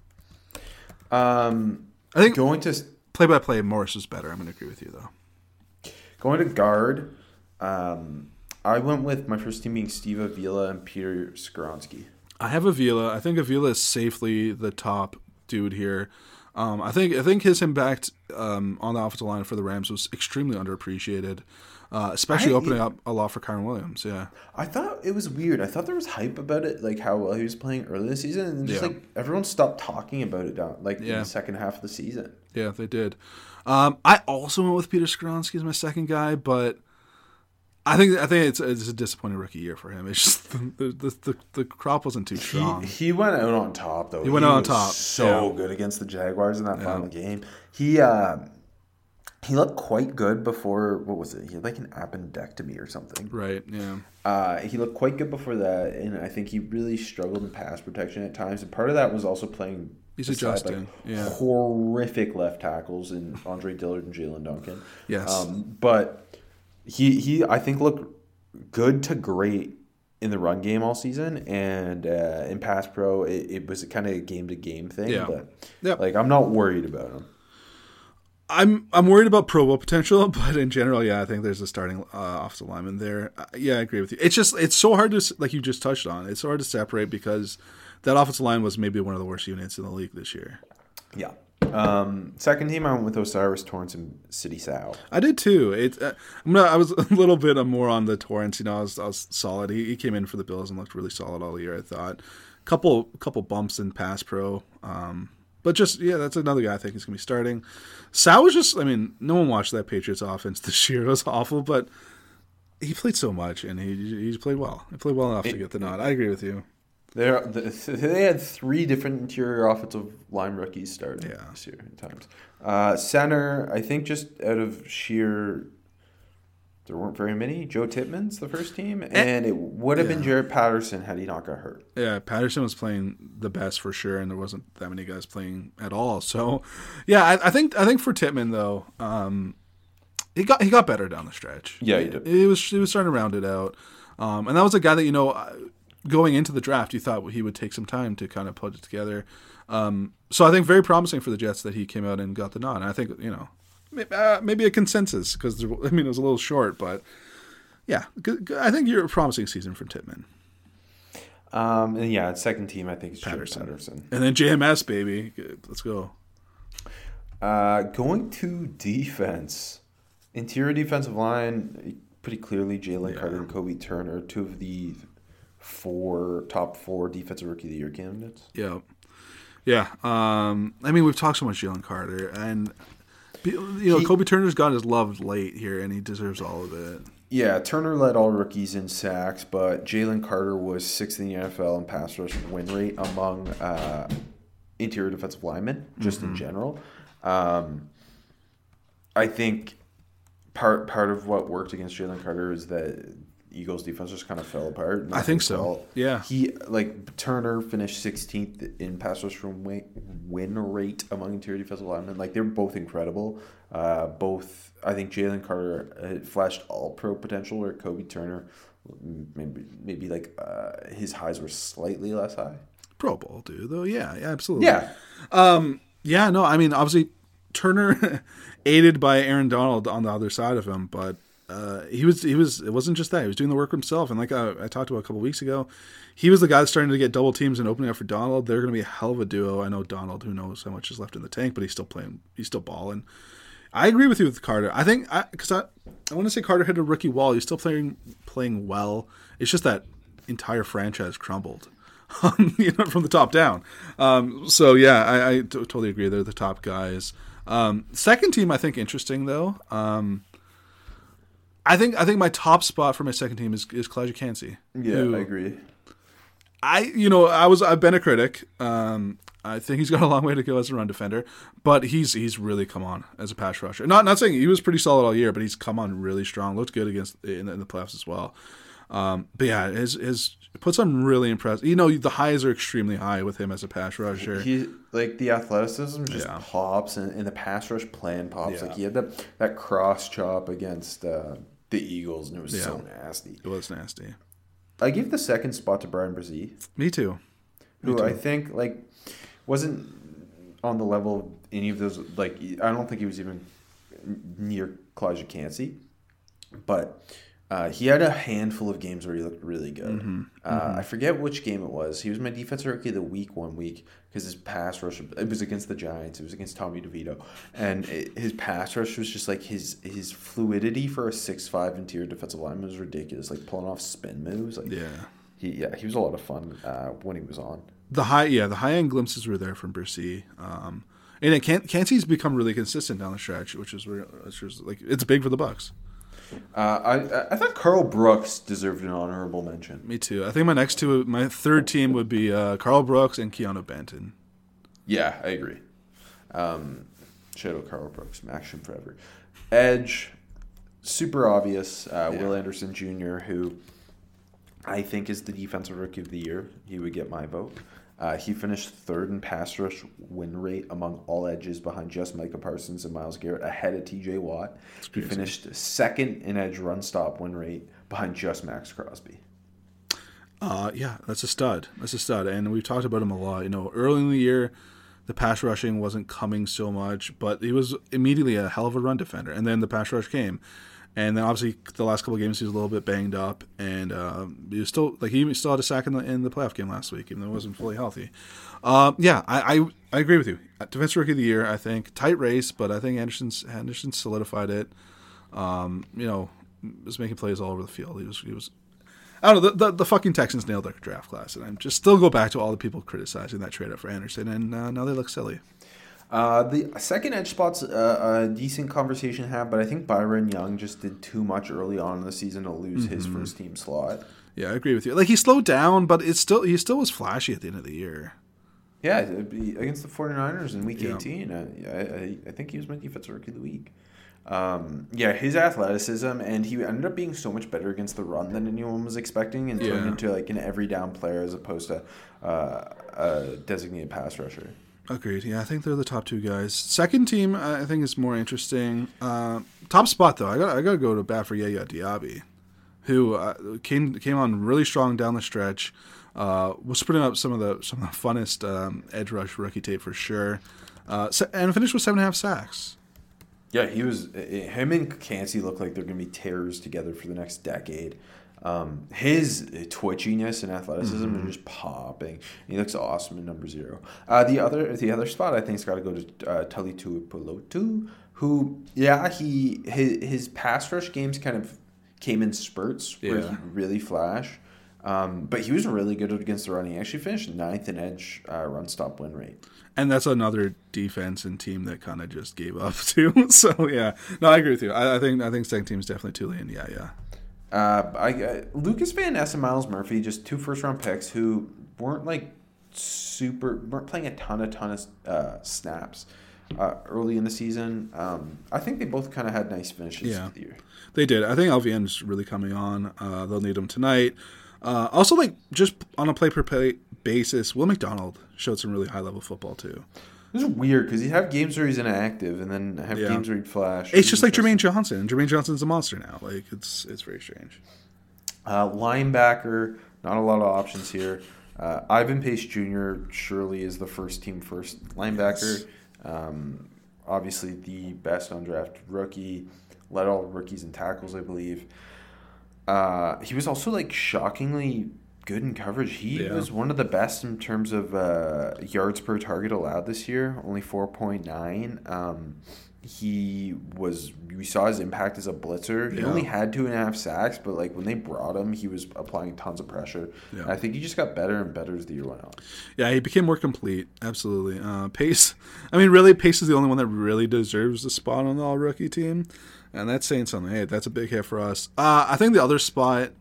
Speaker 4: Um,
Speaker 5: I think
Speaker 4: going to
Speaker 5: play by play, Morris was better. I'm going to agree with you though.
Speaker 4: going to guard. Um, I went with my first team being Steve Avila and Peter Skoronsky.
Speaker 5: I have Avila. I think Avila is safely the top dude here. Um, I think I think his impact um, on the offensive line for the Rams was extremely underappreciated, uh, especially
Speaker 4: I-
Speaker 5: opening up a lot for Kyron Williams. Yeah,
Speaker 4: I thought it was weird. I thought there was hype about it, like how well he was playing early this season, and just
Speaker 5: Yeah.
Speaker 4: like everyone stopped talking about it down like in
Speaker 5: Yeah.
Speaker 4: the second half of the season.
Speaker 5: yeah, they did. Um, I also went with Peter Skoronsky as my second guy, but I think I think it's, it's a disappointing rookie year for him. It's just the the, the, the crop wasn't too
Speaker 4: He,
Speaker 5: strong.
Speaker 4: he went out on top though.
Speaker 5: He went out on
Speaker 4: was
Speaker 5: top,
Speaker 4: So
Speaker 5: yeah.
Speaker 4: good against the Jaguars in that final game. He uh, he looked quite good before. What was it? He had like an appendectomy or something.
Speaker 5: Right? Yeah.
Speaker 4: Uh, he looked quite good before that, and I think he really struggled in pass protection at times. And part of that was also playing.
Speaker 5: He's
Speaker 4: beside,
Speaker 5: adjusting, yeah.
Speaker 4: Horrific left tackles in Andre Dillard and Jalen Duncan.
Speaker 5: Yes.
Speaker 4: Um, but he he I think looked good to great in the run game all season, and uh, in pass pro it, it was kind of a game to game thing.
Speaker 5: Yeah.
Speaker 4: But
Speaker 5: Yep.
Speaker 4: like I'm not worried about him.
Speaker 5: I'm I'm worried about Pro Bowl potential, but in general, yeah, I think there's a starting uh, offensive lineman there. Uh, yeah, I agree with you. It's just it's so hard to s- like you just touched on. It's so hard to separate because that offensive line was maybe one of the worst units in the league this year.
Speaker 4: Yeah. Um, second team, I went with Osiris Torrance and City Sal.
Speaker 5: I did too. It uh, I'm not, I was a little bit more on the Torrance. You know, I was, I was solid. He, he came in for the Bills and looked really solid all year. I thought couple couple bumps in pass pro. Um, but just, yeah, that's another guy I think is going to be starting. Sal was just, I mean, no one watched that Patriots offense this year. It was awful, but he played so much, and he he played well. He played well enough to get the nod. I agree with you.
Speaker 4: They're, they had three different interior offensive line rookies starting
Speaker 5: Yeah.
Speaker 4: this year at times. Uh, center, I think just out of sheer, there weren't very many. Joe Tippmann's the first team, and it would have been
Speaker 5: Yeah.
Speaker 4: Jared Patterson had he not got hurt.
Speaker 5: Yeah, Patterson was playing the best for sure, and there wasn't that many guys playing at all. So, yeah, I, I think I think for Tippmann though, um, he got he got better down the stretch.
Speaker 4: Yeah, he did.
Speaker 5: He was he was starting to round it out, um, and that was a guy that you know. Going into the draft, you thought he would take some time to kind of put it together. Um, so I think very promising for the Jets that he came out and got the nod. And I think, you know, maybe, uh, maybe a consensus because, I mean, it was a little short, but yeah, good, good. I think you're a promising season for Tippmann.
Speaker 4: Um, and yeah, second team, I think, is
Speaker 5: Patterson.
Speaker 4: Jared Patterson.
Speaker 5: And then J M S, baby. Good. Let's go.
Speaker 4: Uh, going to defense. Interior defensive line, pretty clearly Jalen
Speaker 5: Yeah.
Speaker 4: Carter and Kobe Turner, two of the four top four defensive rookie of the year candidates.
Speaker 5: Yeah. Yeah. Um, I mean, we've talked so much Jalen Carter, and, you know,
Speaker 4: He-
Speaker 5: Kobe Turner's got his love late here, and he deserves all of it.
Speaker 4: Yeah, Turner led all rookies in sacks, but Jalen Carter was sixth in the N F L in pass rush win rate among uh, interior defensive linemen, just
Speaker 5: Mm-hmm.
Speaker 4: in general. Um, I think part part of what worked against Jalen Carter is that Eagles defense just kind of fell apart.
Speaker 5: I think so. Yeah.
Speaker 4: He like Turner finished sixteenth in pass rush from win rate among interior defensive linemen. Like they're both incredible. Uh, both I think Jalen Carter uh, flashed all pro potential, where Kobe Turner maybe maybe like uh, his highs were slightly less high.
Speaker 5: Pro Bowl, dude, though. Yeah, yeah, absolutely.
Speaker 4: Yeah.
Speaker 5: Um, yeah, no, I mean, obviously, Turner aided by Aaron Donald on the other side of him, but uh, he was, he was, it wasn't just that. He was doing the work himself. And like I, I talked about a couple weeks ago, he was the guy that's starting to get double teams and opening up for Donald. They're going to be a hell of a duo. I know Donald, who knows how much is left in the tank, but he's still playing, he's still balling. I agree with you with Carter. I think, because I, I, I want to say Carter hit a rookie wall. He's still playing, playing well. It's just that entire franchise crumbled. Um, you know, from the top down. Um, so yeah, I, I t- totally agree. They're the top guys. Um, second team, I think interesting though. Um, I think I think my top spot for my second team is is Kalijah Kancey.
Speaker 4: Yeah,
Speaker 5: who-
Speaker 4: I agree.
Speaker 5: I you know I was I've been a critic. Um, I think he's got a long way to go as a run defender, but he's he's really come on as a pass rusher. Not not saying he was pretty solid all year, but he's come on really strong. Looked good against in the, in the playoffs as well. Um, but yeah, his his puts on really impressed. You know, the highs are extremely high with him as a pass rusher.
Speaker 4: He like the athleticism just
Speaker 5: Yeah.
Speaker 4: pops, and, and the pass rush plan pops.
Speaker 5: Yeah.
Speaker 4: Like he had that that cross chop against uh, the Eagles, and it was
Speaker 5: Yeah.
Speaker 4: so nasty.
Speaker 5: It was nasty.
Speaker 4: I give the second spot to Brian Brzee,
Speaker 5: Me too. Me
Speaker 4: who
Speaker 5: too.
Speaker 4: I think like wasn't on the level of any of those. Like I don't think he was even near Kalijah Kancey, but. Uh, he had a handful of games where he looked really good.
Speaker 5: Mm-hmm.
Speaker 4: Uh, I forget which game it was. He was my defensive rookie of the week one week because his pass rush. It was against the Giants. It was against Tommy DeVito, and it, his pass rush was just like his his fluidity for a six five interior defensive lineman was ridiculous. Like pulling off spin moves. Like
Speaker 5: Yeah.
Speaker 4: he yeah he was a lot of fun uh, when he was on.
Speaker 5: The high, yeah, the high end glimpses were there from Brzee. Um, and it can't, Kancey's become really consistent down the stretch, which is, re- which is like it's big for the Bucks.
Speaker 4: Uh, I I thought Carl Brooks deserved an honorable mention.
Speaker 5: Me too. I think my next two, my third team would be uh, Carl Brooks and Keanu Benton.
Speaker 4: Yeah, I agree. Um, shout out Carl Brooks, action forever. Edge, super obvious. Uh,
Speaker 5: Yeah.
Speaker 4: Will Anderson Junior, who I think is the defensive rookie of the year. He would get my vote. Uh, he finished third in pass rush win rate among all edges behind just Micah Parsons and Myles Garrett, ahead of T J Watt. He
Speaker 5: crazy.
Speaker 4: finished second in edge run stop win rate behind just Max Crosby.
Speaker 5: Uh, yeah, that's a stud. That's a stud. And we've talked about him a lot. You know, early in the year, the pass rushing wasn't coming so much, but he was immediately a hell of a run defender. And then the pass rush came. And then obviously the last couple of games he was a little bit banged up, and uh, he was still like he still had a sack in the in the playoff game last week, even though he wasn't fully healthy. Uh, yeah, I, I I agree with you. Defensive rookie of the year, I think tight race, but I think Anderson's Anderson solidified it. Um, you know, was making plays all over the field. He was he was. I don't know. The, the, the fucking Texans nailed their draft class, and I just still go back to all the people criticizing that trade up for Anderson, and uh, now they look silly.
Speaker 4: Uh, the second edge spot's uh, a decent conversation to have, but I think Byron Young just did too much early on in the season to lose mm-hmm. his first team slot.
Speaker 5: Yeah, I agree with you. Like, he slowed down, but it's still he still was flashy at the end of the year.
Speaker 4: Yeah, against the 49ers in Week
Speaker 5: yeah.
Speaker 4: eighteen, I, I I think he was my defensive rookie of the week. Um, yeah, his athleticism, and he ended up being so much better against the run than anyone was expecting, and turned
Speaker 5: yeah.
Speaker 4: into like an every down player as opposed to uh, a designated pass rusher.
Speaker 5: Agreed. Yeah, I think they're the top two guys. Second team, I think, is more interesting. Uh, top spot though, I got I got to go to bat for Yaya Diaby, who uh, came came on really strong down the stretch. Uh, was putting up some of the some of the funnest um, edge rush rookie tape for sure, uh, and finished with seven and a half sacks.
Speaker 4: Yeah, he was. Him and Kancey look like they're going to be terrors together for the next decade. Um, his twitchiness and athleticism mm-hmm. are just popping. He looks awesome in number zero. Uh, the other the other spot I think's got to go to uh, Tali Tuipulotu, who yeah he his, his pass rush games kind of came in spurts where
Speaker 5: yeah.
Speaker 4: he really flashed. Um, but he was really good against the run. He actually finished ninth in edge uh, run stop win rate.
Speaker 5: And that's another defense and team that kind of just gave up too. So yeah, no, I agree with you. I, I think I think second team is definitely Tulane. Yeah, yeah.
Speaker 4: Uh, I, uh, Lucas Van Ness and Miles Murphy, just two first round picks who weren't like super, weren't playing a ton, a ton of uh, snaps uh, early in the season. Um, I think they both kind of had nice finishes
Speaker 5: yeah,
Speaker 4: for the year.
Speaker 5: They did. I think L V N's really coming on. Uh, they'll need him tonight. Uh, also, like just on a play per play basis, Will McDonald showed some really high level football too.
Speaker 4: This is weird because you have games where he's inactive and then have
Speaker 5: yeah.
Speaker 4: games where he'd flash.
Speaker 5: It's just like Jermaine Johnson, and Jermaine Johnson's a monster now. Like it's it's very strange.
Speaker 4: Uh, linebacker, not a lot of options here. Uh, Ivan Pace Junior surely is the first team first linebacker. Yes. Um, obviously the best undrafted rookie, led all rookies in tackles, I believe. Uh, he was also like shockingly good in coverage. He yeah. was one of the best in terms of uh, yards per target allowed this year, only four point nine. Um, he was, we saw his impact as a blitzer. He yeah. only had two and a half sacks, but like when they brought him, he was applying tons of pressure. Yeah. And I think he just got better and better as the year went on.
Speaker 5: Yeah, he became more complete. Absolutely. Uh, Pace, I mean, really, Pace is the only one that really deserves the spot on the all rookie team. And that's saying something. Hey, that's a big hit for us. Uh, I think the other spot,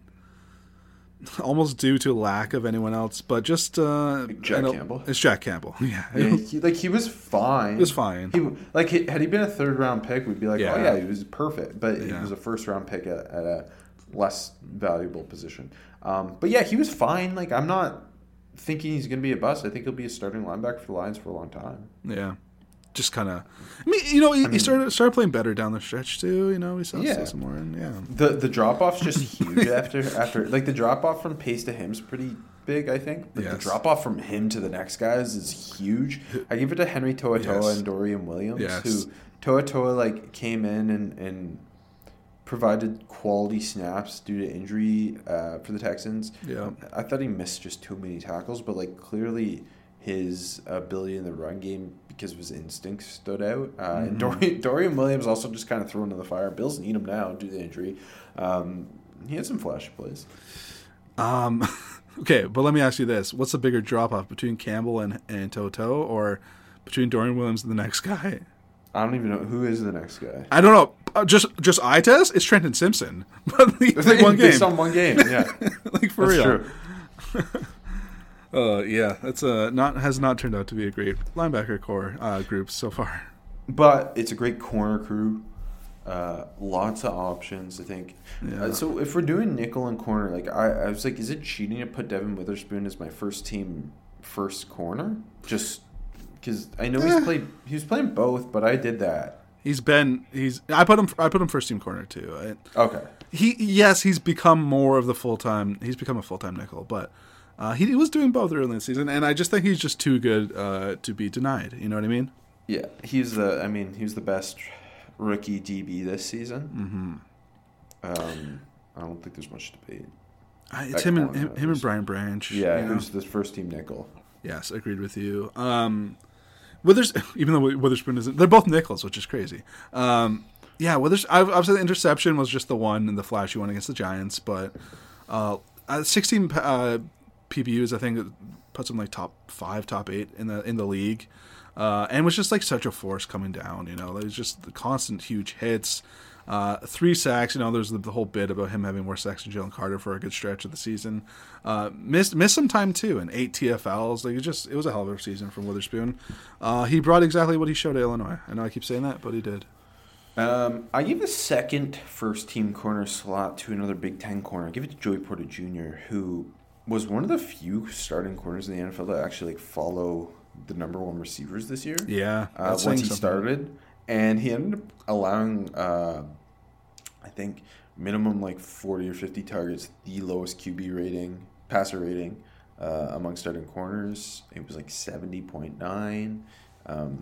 Speaker 5: almost due to lack of anyone else, but just uh,
Speaker 4: like Jack Campbell.
Speaker 5: It's Jack Campbell. Yeah,
Speaker 4: yeah he, like he was fine.
Speaker 5: He was fine.
Speaker 4: He like had he been a third round pick, we'd be like,
Speaker 5: yeah.
Speaker 4: oh yeah, he was perfect. But
Speaker 5: yeah.
Speaker 4: he was a first round pick at, at a less valuable position. Um, but yeah, he was fine. Like I'm not thinking he's going to be a bust. I think he'll be a starting linebacker for the Lions for a long time.
Speaker 5: Yeah. Just kind of, I mean, you know, he,
Speaker 4: I mean,
Speaker 5: he started started playing better down the stretch too. You know, we saw
Speaker 4: yeah.
Speaker 5: some more, and yeah,
Speaker 4: the the drop off's just huge after after like the drop off from Pace to him's pretty big. I think like
Speaker 5: yes.
Speaker 4: the drop off from him to the next guys is huge. I give it to Henry To'oTo'o
Speaker 5: yes.
Speaker 4: and Dorian Williams,
Speaker 5: yes.
Speaker 4: who To'oTo'o like came in and and provided quality snaps due to injury uh, for the Texans.
Speaker 5: Yeah,
Speaker 4: I thought he missed just too many tackles, but like clearly his ability in the run game because of his instincts stood out. Uh, mm-hmm. And Dorian, Dorian Williams also just kind of thrown into the fire. Bills need him now due to the injury. Um, he had some flashy plays.
Speaker 5: Um, okay, but let me ask you this. What's the bigger drop-off between Campbell and, and To'oTo'o or between Dorian Williams and the next guy?
Speaker 4: I don't even know. Who is the next guy?
Speaker 5: I don't know. Uh, just just eye test? It's Trenton Simpson. But it's like one game.
Speaker 4: It's on one game, yeah.
Speaker 5: Like for
Speaker 4: That's
Speaker 5: real.
Speaker 4: True.
Speaker 5: Uh, yeah, that's uh, not has not turned out to be a great linebacker core uh, group so far.
Speaker 4: But it's a great corner crew. Uh, lots of options, I think.
Speaker 5: Yeah.
Speaker 4: Uh, so if we're doing nickel and corner, like I, I was like, is it cheating to put Devin Witherspoon as my first team first corner? Just because I know
Speaker 5: eh.
Speaker 4: he's played, he was playing both, but I did that.
Speaker 5: He's been he's I put him I put him first team corner too. I,
Speaker 4: okay.
Speaker 5: He yes he's become more of the full time. He's become a full time nickel, but. Uh, he, he was doing both early in the season, and I just think he's just too good uh, to be denied. You know what I mean?
Speaker 4: Yeah, he's the. I mean, he was the best rookie D B this season.
Speaker 5: Mm-hmm.
Speaker 4: Um, I don't think there's much debate.
Speaker 5: Uh, it's him and him, him and Brian Branch.
Speaker 4: Yeah,
Speaker 5: you know?
Speaker 4: who's the first team nickel?
Speaker 5: Yes, agreed with you. Um, Withers, even though Witherspoon isn't, they're both nickels, which is crazy. Um, yeah, Withers. Obviously, the interception was just the one and the flashy one against the Giants, but. Uh, uh, sixteen uh, P P Us, I think, puts him like top five, top eight in the in the league, uh, and was just like such a force coming down. You know, there's just the constant huge hits, uh, three sacks. You know, there's the, the whole bit about him having more sacks than Jalen Carter for a good stretch of the season. Uh, missed missed some time too, and eight T F Ls. Like it just it was a hell of a season from Witherspoon. Uh, he brought exactly what he showed at Illinois. I know I keep saying that, but he did.
Speaker 4: Um, I give a second first team corner slot to another Big Ten corner. I give it to Joey Porter Junior, who was one of the few starting corners in the N F L that actually like follow the number one receivers this year.
Speaker 5: Yeah,
Speaker 4: uh, once he something. started, and he ended up allowing, uh, I think, minimum like forty or fifty targets, the lowest Q B rating, passer rating uh, among starting corners. It was like seventy point nine. Um,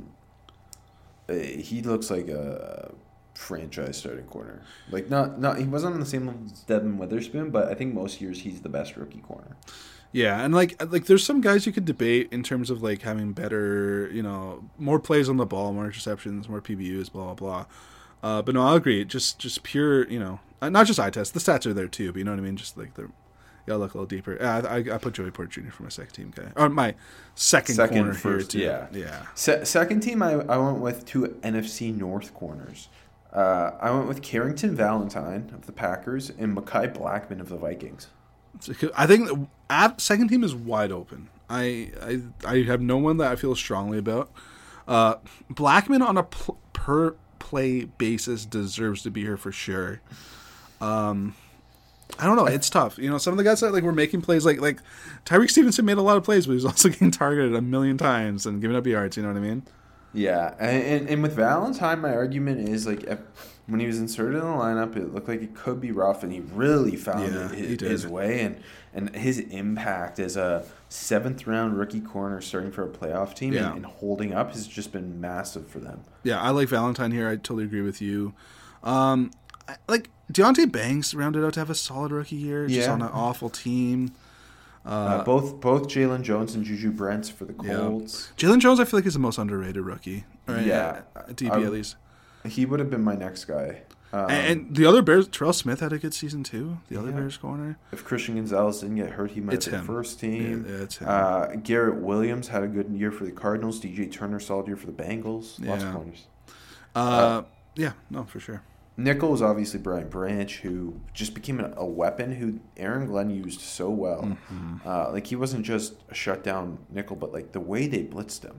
Speaker 4: he looks like a franchise starting corner. Like not not he wasn't on the same level as Devin Witherspoon, but I think most years he's the best rookie corner.
Speaker 5: Yeah, and like like there's some guys you could debate in terms of like having better, you know, more plays on the ball, more interceptions, more P B Us, blah blah blah. Uh, but no, I'll agree. Just just pure, you know, not just eye test. The stats are there too, but you know what I mean. Just like the, you gotta look a little deeper. Yeah, I, I, I put Joey Porter Junior for my second team guy, or my second, second corner first, here too. Yeah,
Speaker 4: yeah. Se- second team, I I went with two N F C North corners. Uh, I went with Carrington Valentine of the Packers and Mekhi Blackman of the Vikings.
Speaker 5: I think at second team is wide open. I I, I have no one that I feel strongly about. Uh, Blackman on a pl- per play basis deserves to be here for sure. Um, I don't know. It's tough. You know, some of the guys that like were making plays, like like Tyreek Stevenson made a lot of plays, but he was also getting targeted a million times and giving up yards. You know what I mean?
Speaker 4: Yeah, and, and and with Valentine, my argument is like if, when he was inserted in the lineup, it looked like it could be rough, and he really found
Speaker 5: yeah,
Speaker 4: his, his way, and, and his impact as a seventh round rookie corner starting for a playoff team
Speaker 5: yeah.
Speaker 4: and, and holding up has just been massive for them.
Speaker 5: Yeah, I like Valentine here. I totally agree with you. Um, I, like Deonte Banks rounded out to have a solid rookie year, just
Speaker 4: yeah.
Speaker 5: on an awful team.
Speaker 4: Uh, uh, both both Jalen Jones and Juju Brents for the Colts.
Speaker 5: Yeah. Jalen Jones, I feel like, is the most underrated rookie. Right?
Speaker 4: Yeah,
Speaker 5: at D B
Speaker 4: I,
Speaker 5: at least.
Speaker 4: He would have been my next guy. Um,
Speaker 5: and, and the other Bears, Terrell Smith had a good season too. The other yeah. Bears corner.
Speaker 4: If Christian Gonzalez didn't get hurt, he might
Speaker 5: it's
Speaker 4: have been
Speaker 5: him.
Speaker 4: first team.
Speaker 5: Yeah, it's him.
Speaker 4: Uh, Garrett Williams had a good year for the Cardinals. D J Turner, solid year for the Bengals. Lots
Speaker 5: yeah.
Speaker 4: of corners.
Speaker 5: Uh, uh, yeah, no, for sure.
Speaker 4: Nickel was obviously Brian Branch, who just became a, a weapon who Aaron Glenn used so well.
Speaker 5: Mm-hmm.
Speaker 4: Uh, like, he wasn't just a shutdown nickel, but, like, the way they blitzed him.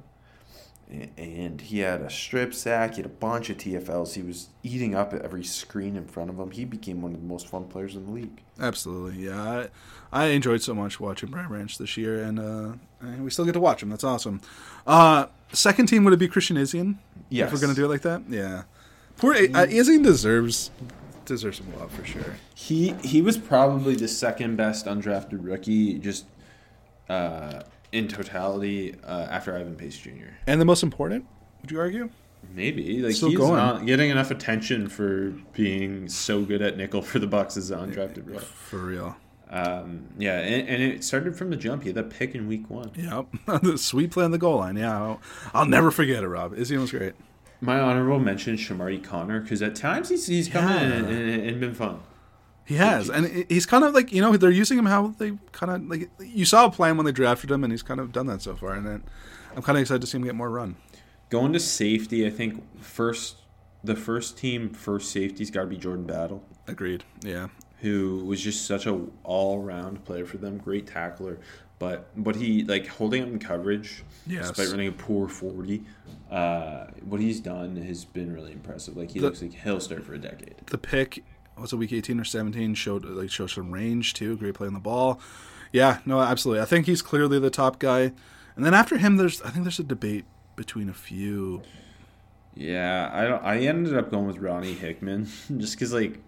Speaker 4: And he had a strip sack. He had a bunch of T F Ls. He was eating up at every screen in front of him. He became one of the most fun players in the league.
Speaker 5: Absolutely, yeah. I, I enjoyed so much watching Brian Branch this year, and, uh, and we still get to watch him. That's awesome. Uh, second team, would it be Christian Izien?
Speaker 4: Yes.
Speaker 5: If we're going to do it like that? Yeah. Poor uh, Izzy deserves deserves some love for sure.
Speaker 4: He he was probably the second best undrafted rookie, just uh, in totality, uh, after Ivan Pace Junior
Speaker 5: And the most important, would you argue?
Speaker 4: Maybe like
Speaker 5: Still
Speaker 4: he's
Speaker 5: going.
Speaker 4: not getting enough attention for being so good at nickel for the Bucs as an undrafted rookie.
Speaker 5: For real.
Speaker 4: Um, yeah, and, and it started from the jump. He had that pick in week one.
Speaker 5: Yep, the sweet play on the goal line. Yeah, I'll, I'll never forget it, Rob. Izzy was great.
Speaker 4: My honorable mention is Shamarty Connor, because at times he's he's come yeah. in and, and, and been fun.
Speaker 5: He has, and he's kind of like, you know, they're using him how they kind of like, you saw a plan when they drafted him, and he's kind of done that so far, and then I'm kind of excited to see him get more run.
Speaker 4: Going to safety, I think first the first team first safety's got to be Jordan Battle.
Speaker 5: Agreed. Yeah.
Speaker 4: Who was just such a all round player for them, great tackler. But what he, like, holding up in coverage,
Speaker 5: yes.
Speaker 4: despite running a poor forty, uh, what he's done has been really impressive. Like, he the, looks like he'll start for a decade.
Speaker 5: The pick, was it week eighteen or seventeen, showed like showed some range, too. Great play on the ball. Yeah, no, absolutely. I think he's clearly the top guy. And then after him, there's I think there's a debate between a few.
Speaker 4: Yeah, I don't, I ended up going with Ronnie Hickman, just because, like,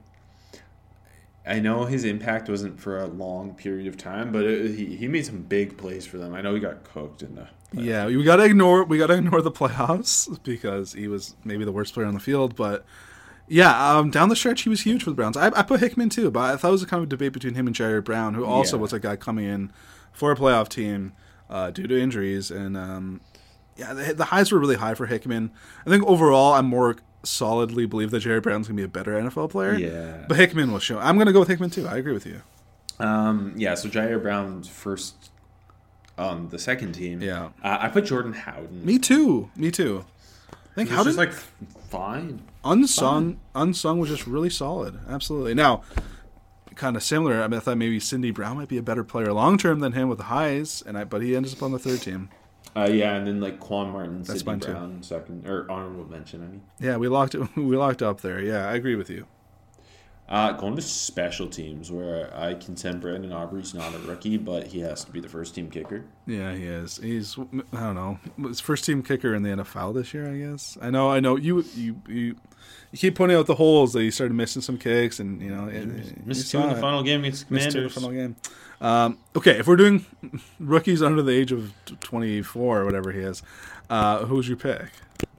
Speaker 4: I know his impact wasn't for a long period of time, but it, he he made some big plays for them. I know he got cooked in the playoffs.
Speaker 5: Yeah, we gotta ignore we gotta ignore the playoffs because he was maybe the worst player on the field. But yeah, um, down the stretch he was huge for the Browns. I, I put Hickman too, but I thought it was a kind of debate between him and Jared Brown, who also yeah. was a guy coming in for a playoff team uh, due to injuries. And um, yeah, the, the highs were really high for Hickman. I think overall I'm more solidly believe that Jared Brown's gonna be a better N F L player.
Speaker 4: Yeah,
Speaker 5: but Hickman will show. I'm gonna go with Hickman too. I agree with you.
Speaker 4: Um, yeah, so Jair Brown's first on the second team.
Speaker 5: Yeah.
Speaker 4: Uh, I put Jordan Howden.
Speaker 5: Me too. Me too. I think
Speaker 4: He was
Speaker 5: Howden,
Speaker 4: just like fine.
Speaker 5: unsung, unsung was just really solid. Absolutely. Now, kind of similar. I mean, I thought maybe Cindy Brown might be a better player long term than him with the highs, and I but he ends up on the third team.
Speaker 4: Uh, yeah, and then like Quan Martin,
Speaker 5: That's
Speaker 4: Sidney
Speaker 5: mine too.
Speaker 4: Brown, second or honorable mention. I mean,
Speaker 5: Yeah, we locked it. We locked up there. Yeah, I agree with you.
Speaker 4: uh, going to special teams where I contend Brandon Aubrey's not a rookie, but he has to be the first team kicker.
Speaker 5: Yeah, he is. He's I don't know, his first team kicker in the N F L this year. I guess. I know. I know. You you you, you keep pointing out the holes that he started missing some kicks, and you know, it, it-
Speaker 4: Missed
Speaker 5: you
Speaker 4: two in
Speaker 5: saw
Speaker 4: the
Speaker 5: it.
Speaker 4: final game against
Speaker 5: Missed two in
Speaker 4: Commanders.
Speaker 5: the final game. Um, okay, if we're doing rookies under the age of twenty-four or whatever he is, uh, who's your pick?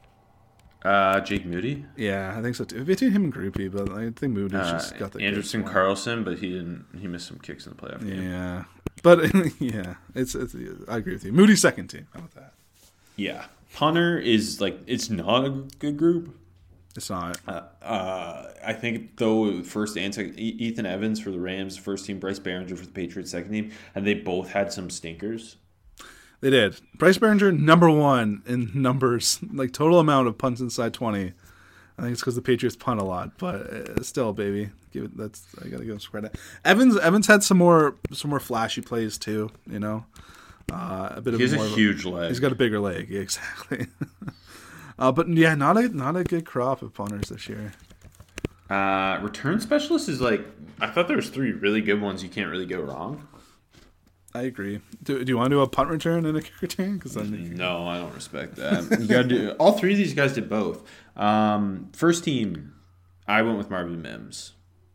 Speaker 4: Uh, Jake Moody,
Speaker 5: Yeah, I think so too. Between him and Groupie, but I think Moody's
Speaker 4: uh,
Speaker 5: just got the
Speaker 4: Anderson
Speaker 5: good
Speaker 4: Carlson, but he didn't. He missed some kicks in the playoff
Speaker 5: form.
Speaker 4: game.
Speaker 5: Yeah, but yeah, it's, it's I agree with you. Moody's second team. How about that?
Speaker 4: Yeah, punter is like it's not a good group.
Speaker 5: It's not.
Speaker 4: Uh, uh, I think though first and second, E- Ethan Evans for the Rams, first team, Bryce Behringer for the Patriots, second team, and they both had some stinkers.
Speaker 5: They did. Bryce Behringer, number one in numbers, like total amount of punts inside twenty. I think it's because the Patriots punt a lot, but uh, still, baby, give it. That's I gotta give him some credit. Evans, Evans had some more, some more flashy plays too. You know, uh, a bit
Speaker 4: He
Speaker 5: of
Speaker 4: has
Speaker 5: more
Speaker 4: a
Speaker 5: of
Speaker 4: huge leg.
Speaker 5: He's got a bigger leg, yeah, exactly. uh, but yeah, not a not a good crop of punters this year.
Speaker 4: Uh, return specialist is like I thought there was three really good ones. You can't really go wrong.
Speaker 5: I agree. Do, do you want to do a punt return and a kick return? Because then
Speaker 4: No, I don't respect that. You got to do. All three of these guys did both. Um, first team, I went with Marvin Mims.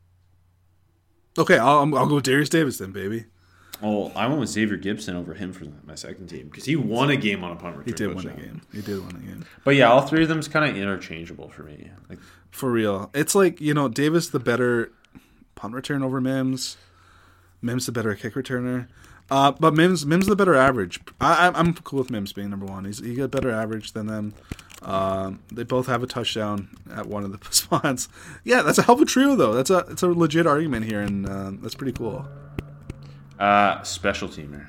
Speaker 5: okay, I'll I'll go with Darius Davis then, baby.
Speaker 4: Oh, I went with Xavier Gibson over him for my second team because he won a game on a punt return.
Speaker 5: He did win a
Speaker 4: touchdown.
Speaker 5: game. He did win a game.
Speaker 4: But yeah, all three of them is kind of interchangeable for me. Like,
Speaker 5: For real. It's like, you know, Davis the better punt return over Mims. Mims the better kick returner. Uh, but Mims Mims the better average. I, I'm I'm cool with Mims being number one. He's he got better average than them. Um, they both have a touchdown at one of the spots. Yeah, that's a hell of a trio though. That's a it's a legit argument here, and uh, that's pretty cool.
Speaker 4: uh, special teamer.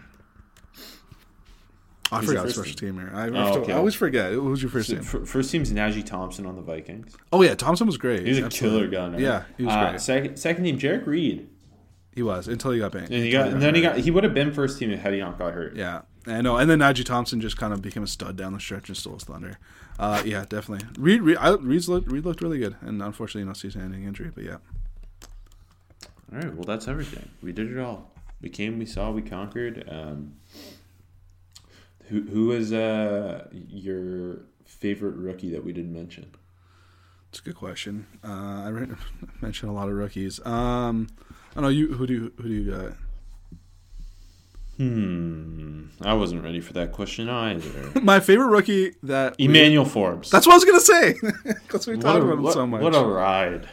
Speaker 5: I
Speaker 4: Who's
Speaker 5: forgot
Speaker 4: your
Speaker 5: special
Speaker 4: first
Speaker 5: teamer. I,
Speaker 4: Oh, okay.
Speaker 5: I always forget. Who's your first team?
Speaker 4: F- First team's Najee Thompson on the Vikings.
Speaker 5: Oh yeah, Thompson was great.
Speaker 4: He was a
Speaker 5: Absolutely.
Speaker 4: killer gunner.
Speaker 5: Yeah, he was
Speaker 4: uh,
Speaker 5: great.
Speaker 4: Second, second team, Jarek Reed.
Speaker 5: He was until he got banged.
Speaker 4: And he got, and then he got, he would have been first team had he not got hurt.
Speaker 5: Yeah, I know. And then Najee Thompson just kind of became a stud down the stretch and stole his thunder. Uh, yeah, definitely. Reed, Reed, I, Reed's looked, Reed looked really good, and unfortunately, no season-ending injury. But yeah,
Speaker 4: All right, well, that's everything. We did it all. We came, we saw, we conquered. Um, who who is uh, your favorite rookie that we didn't mention?
Speaker 5: it's a good question. Uh, I re- mentioned a lot of rookies. Um, I don't know. You who do you, who do you got?
Speaker 4: Hmm, I wasn't ready for that question either.
Speaker 5: My favorite rookie that we-
Speaker 4: Emmanuel Forbes.
Speaker 5: That's what I was gonna say because we
Speaker 4: what
Speaker 5: talked
Speaker 4: a,
Speaker 5: about him
Speaker 4: what,
Speaker 5: so much.
Speaker 4: what a ride.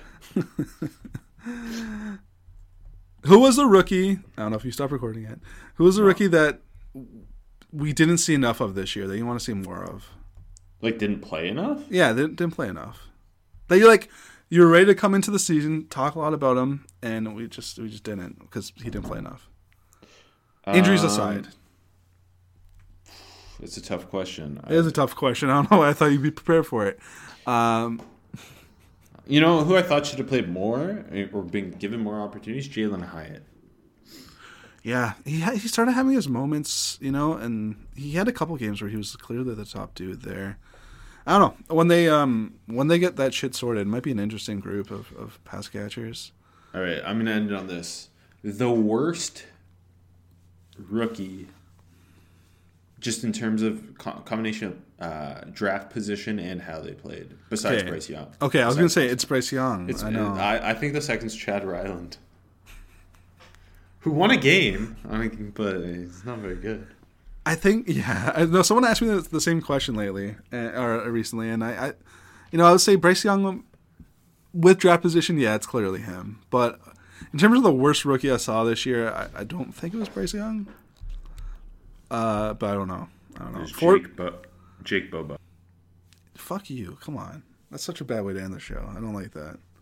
Speaker 5: Who was the rookie? I don't know if you stopped recording yet. Who was the rookie that we didn't see enough of this year that you want to see more of?
Speaker 4: Like, didn't play enough?
Speaker 5: Yeah, they didn't, didn't play enough. That you're like you were ready to come into the season, talk a lot about him, and we just we just didn't because he didn't play enough. Injuries
Speaker 4: Um,
Speaker 5: aside,
Speaker 4: It's a tough question.
Speaker 5: it is a tough question. I don't know why I thought you'd be prepared for it. Um,
Speaker 4: You know who I thought should have played more or been given more opportunities? Jalen Hyatt.
Speaker 5: yeah, he had, he started having his moments, you know, and he had a couple games where he was clearly the top dude there. I don't know when they um when they get that shit sorted, it might be an interesting group of, of pass catchers.
Speaker 4: All right, I'm going to end it on this. The worst rookie, just in terms of co- combination of uh, draft position and how they played, besides
Speaker 5: Okay.
Speaker 4: Bryce Young.
Speaker 5: Okay, I was gonna
Speaker 4: Besides-
Speaker 5: say it's Bryce Young.
Speaker 4: It's,
Speaker 5: I know.
Speaker 4: I, I think the second's Chad Ryland, who won a game, I mean, but he's not very good.
Speaker 5: I think, yeah. I know someone asked me the, the same question lately, uh, or recently, and I, I, you know, I would say Bryce Young with draft position. Yeah, it's clearly him. But in terms of the worst rookie I saw this year, I, I don't think it was Bryce Young. Uh, but I don't know. I don't know.
Speaker 4: There's
Speaker 5: For-
Speaker 4: Jake, Bo- Jake Boba.
Speaker 5: Fuck you! Come on, that's such a bad way to end the show. I don't like that.